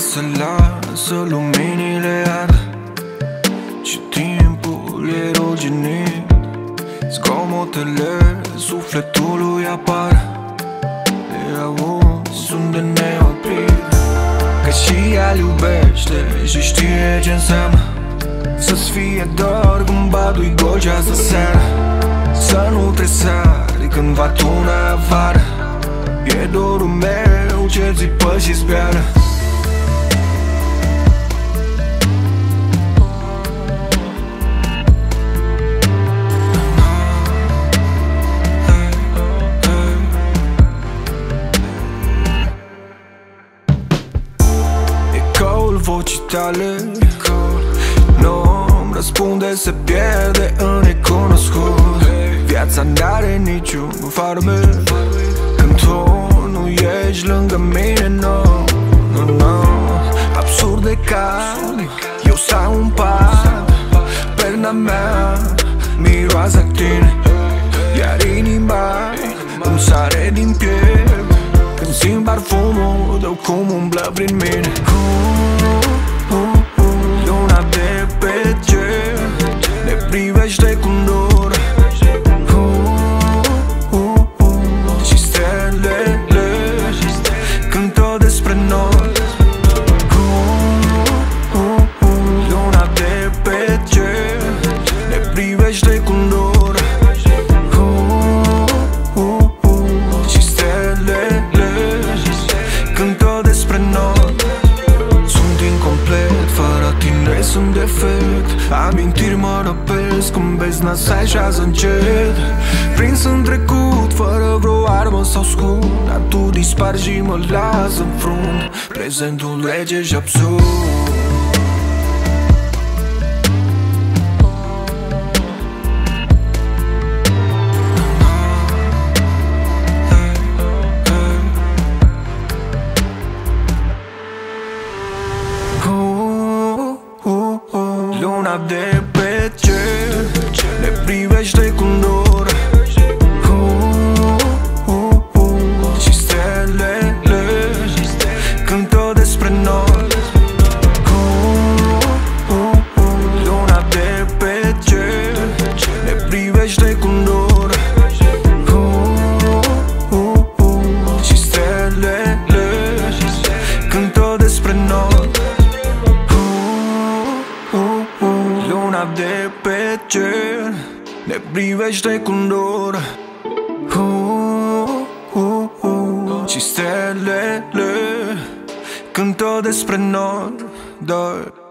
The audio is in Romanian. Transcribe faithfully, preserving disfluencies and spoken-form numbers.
să lasă luminile ard și timpul e ruginit. Zgomotele sufletului apar, le auzi, sunt de neoprit. Că și ea iubește și știe ce înseamnă să-ți fie dor când badui gol și astă seară. Să nu tresari când va tuna afară, e dorul meu ce țipă și speară. Ecoul vocii tale nu-mi răspunde, se pierde în necunoscut. Viața n-are niciun farmec când tu nu ești lângă mine, no, no, no. Absurd de calm, eu stau în pat, perna mea miroase a tine, iar inima îmi sare din piept când simt parfumul tău cum umblă prin mine. Luna de pe cer ne privește cu dor și stelele cântă despre noi. Luna de pe cer ne privește cu dor și stelele cântă despre noi. Sunt incomplet, fără tine sunt defect. Amintiri mă răpesc când bezna se așează încet, prins în trecut, fără vreo armă sau scut. Dar tu dispari și mă las în frunte, prezentul rege și absurd. Luna de pe cer ne privește cu dor și stelele cântă despre noi. Luna de pe cer ne privește cu dor și stelele cântă despre noi. Luna de pe cer ne privește cu dor și stelele cântă despre noi doi.